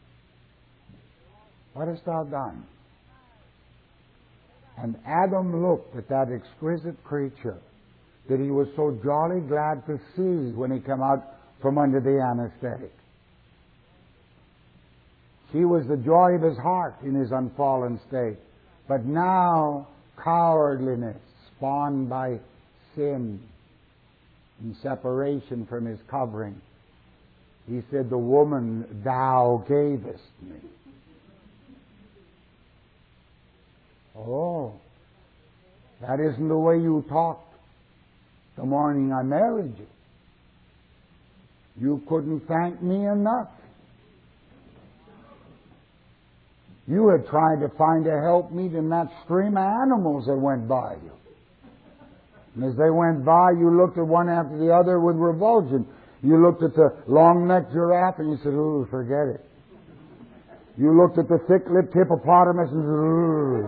A: what hast thou done? And Adam looked at that exquisite creature that he was so jolly glad to see when he came out from under the anesthetic. She was the joy of his heart in his unfallen state. But now, cowardliness, spawned by sin and separation from his covering. He said, the woman thou gavest me. Oh, that isn't the way you talked the morning I married you. You couldn't thank me enough. You had tried to find a helpmeet in that stream of animals that went by you. And as they went by, you looked at one after the other with revulsion. You looked at the long-necked giraffe and you said, ooh, forget it. You looked at the thick-lipped hippopotamus and said, ooh.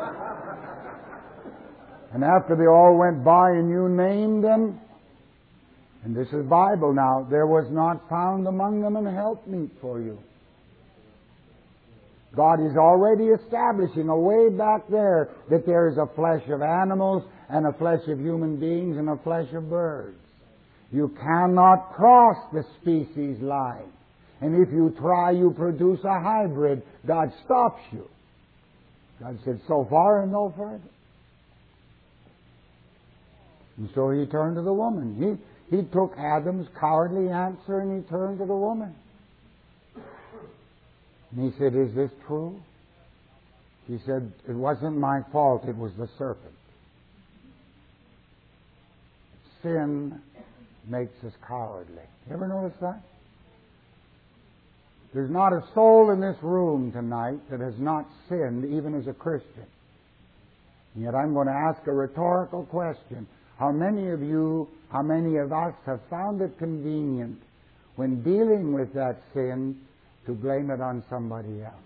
A: And after they all went by and you named them, and this is Bible now, there was not found among them an helpmeet for you. God is already establishing a way back there that there is a flesh of animals and a flesh of human beings and a flesh of birds. You cannot cross the species line. And if you try, you produce a hybrid. God stops you. God said, so far and no further. And so he turned to the woman. He took Adam's cowardly answer and he turned to the woman. And he said, is this true? She said, it wasn't my fault, it was the serpent. Sin makes us cowardly. You ever notice that? There's not a soul in this room tonight that has not sinned, even as a Christian. And yet I'm going to ask a rhetorical question. How many of you, how many of us have found it convenient when dealing with that sin to blame it on somebody else?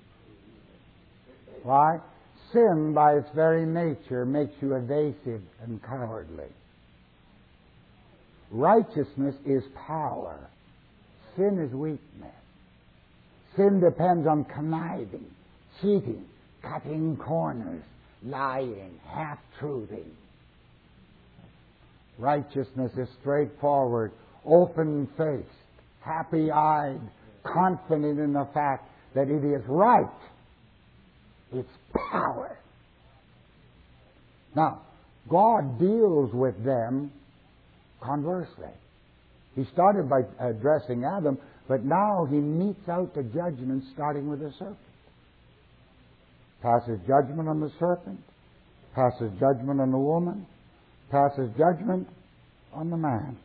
A: Why? Sin, by its very nature, makes you evasive and cowardly. Righteousness is power. Sin is weakness. Sin depends on conniving, cheating, cutting corners, lying, half-truthing. Righteousness is straightforward, open-faced, happy-eyed, confident in the fact that it is right. It's power. Now, God deals with them conversely. He started by addressing Adam, but now he metes out the judgment starting with the serpent. Passes judgment on the serpent, passes judgment on the woman, passes judgment on the man,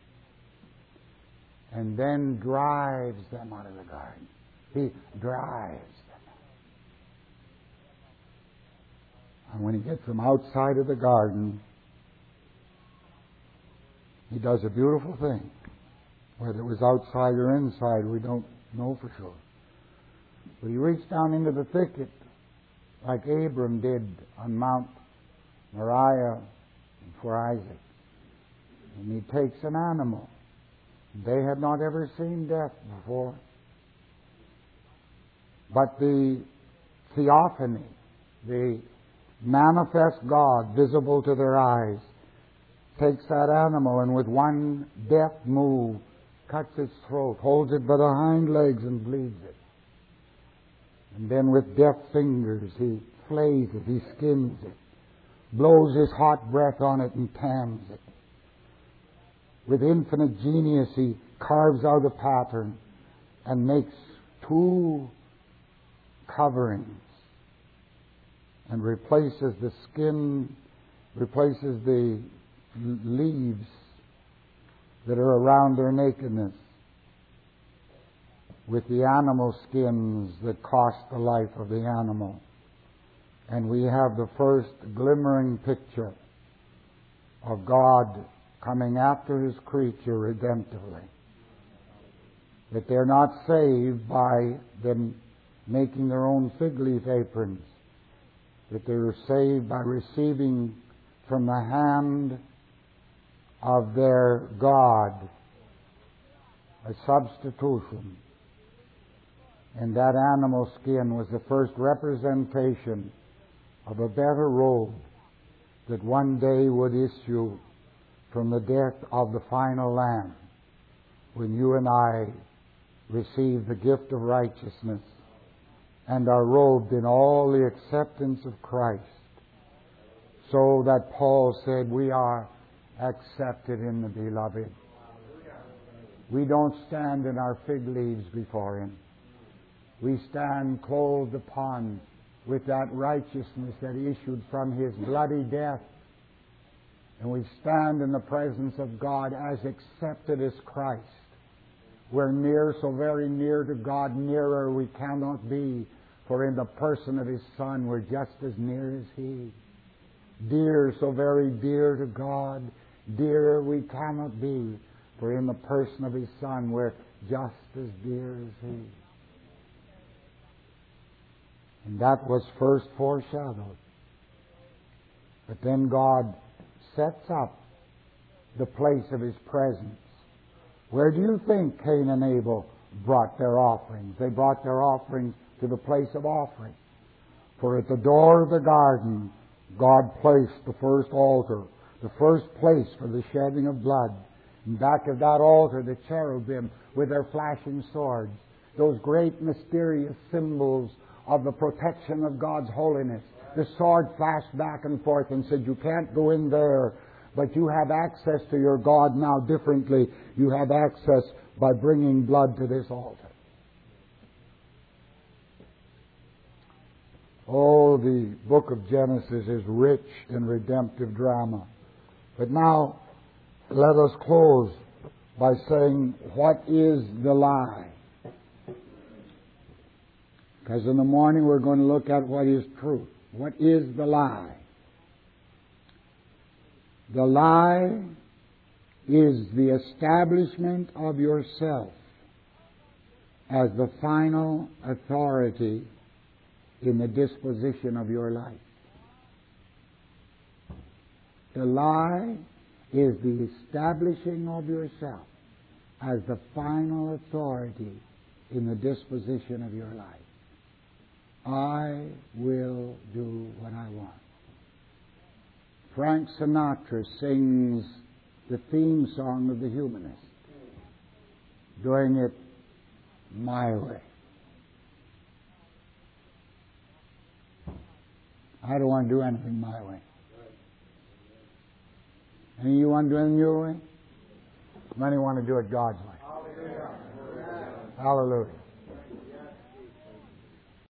A: and then drives them out of the garden. He drives them out. And when he gets them outside of the garden, he does a beautiful thing. Whether it was outside or inside, we don't know for sure. But he reached down into the thicket like Abram did on Mount Moriah for Isaac. And he takes an animal. They had not ever seen death before. But the theophany, the manifest God visible to their eyes, takes that animal and with one deft move cuts its throat, holds it by the hind legs and bleeds it. And then with deft fingers he flays it, he skins it, blows his hot breath on it and tans it. With infinite genius he carves out a pattern and makes two coverings and replaces the skin, replaces the leaves that are around their nakedness with the animal skins that cost the life of the animal. And we have the first glimmering picture of God coming after His creature redemptively. That they're not saved by them making their own fig leaf aprons. That they're saved by receiving from the hand of their God a substitution. And that animal skin was the first representation of a better robe that one day would issue from the death of the final Lamb, when you and I receive the gift of righteousness and are robed in all the acceptance of Christ, so that Paul said we are accepted in the Beloved. We don't stand in our fig leaves before Him. We stand clothed upon with that righteousness that issued from His bloody death. And we stand in the presence of God as accepted as Christ. We're near, so very near to God, nearer we cannot be, for in the person of His Son we're just as near as He. Dear, so very dear to God, dearer we cannot be, for in the person of His Son we're just as dear as He. And that was first foreshadowed. But then God sets up the place of His presence. Where do you think Cain and Abel brought their offerings? They brought their offerings to the place of offering. For at the door of the garden, God placed the first altar, the first place for the shedding of blood. And back of that altar, the cherubim with their flashing swords, those great mysterious symbols of the protection of God's holiness. The sword flashed back and forth and said, you can't go in there, but you have access to your God now differently. You have access by bringing blood to this altar. Oh, the book of Genesis is rich in redemptive drama. But now, let us close by saying, what is the lie? Because in the morning we're going to look at what is truth. What is the lie? The lie is the establishment of yourself as the final authority in the disposition of your life. The lie is the establishing of yourself as the final authority in the disposition of your life. I will do what I want. Frank Sinatra sings the theme song of the Humanist, doing it my way. I don't want to do anything my way. Any of you want to do anything your way? Many want to do it God's way. Hallelujah. Hallelujah.